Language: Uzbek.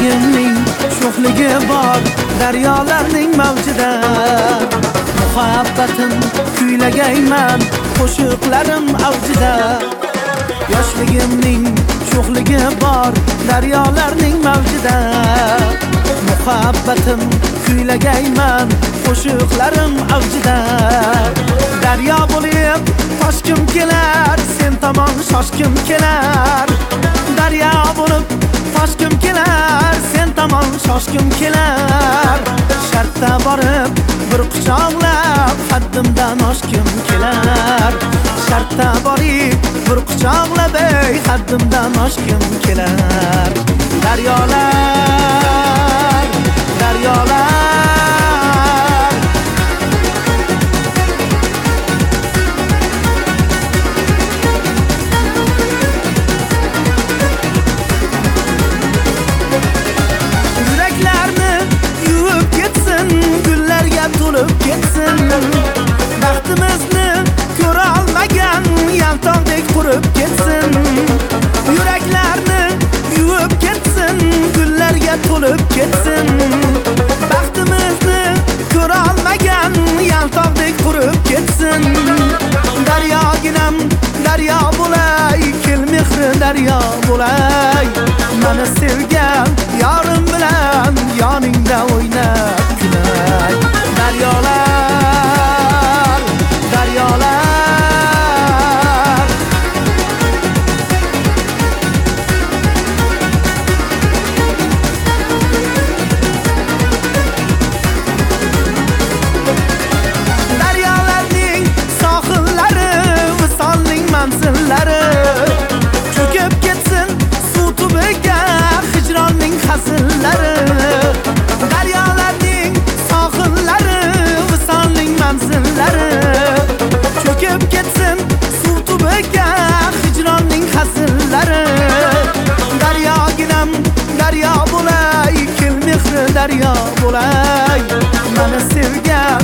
Yoshligimning sho'xligi bor daryolarning mavjida. Muhabbatim kuylagayman qo'shiqlarim avjida. Yoshligimning sho'xligi bor daryolarning mavjida. Muhabbatim kuylagayman qo'shiqlarim avjida. Daryo bo'lib toshkim kelar, sen tomon shoshkim kelar. Daryo bo'lib toshkim kelar, sen tomon shoshkim kelar. Shartda borib bir quchoqlab haddimdan oshkim kelar. Shartda borib bir quchoqlab haddimdan oshkim kelar. Daryolar, daryolar to'lib ketsin. Baxtimizni ko'ra olmagan yaltoqdek qurib ketsin. Yuraklarni yuvib ketsin, gullarga to'lib ketsin. Baxtimizni ko'ra olmagan yaltoqdek qurib ketsin. Daryoginam daryo bo'lay, kel mehri daryo bo'lay. Meni sevgan yorim bilan yoningda o'ynab kulay. Daryolar, daryolar daryolarning sohillari, visolning manzillari. Cho'kib ketsin suv tubiga hijronning hazillari. Daryolarning sohillari, visolning manzillari. Cho'kib ketsin suv tubiga hijronning hazillari. Daryoginam daryo bo'lay, kel mehri daryo bo'lay. Meni sevgan